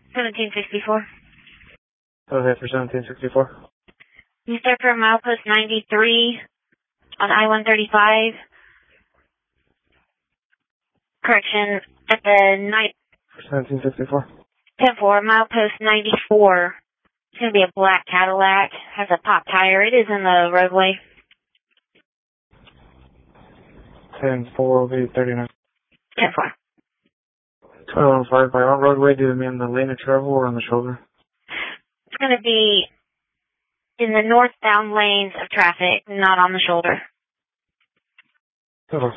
1764. Okay, for 1764. You start for milepost 93 on I-135. Correction, at the night. For 1764. 10-4, milepost 94. It's going to be a black Cadillac. Has a pop tire. It is in the roadway. 10-4 will be 39. 10-4. 21-5 by on roadway, do them in the lane of travel or on the shoulder? It's going to be in the northbound lanes of traffic, not on the shoulder. Total.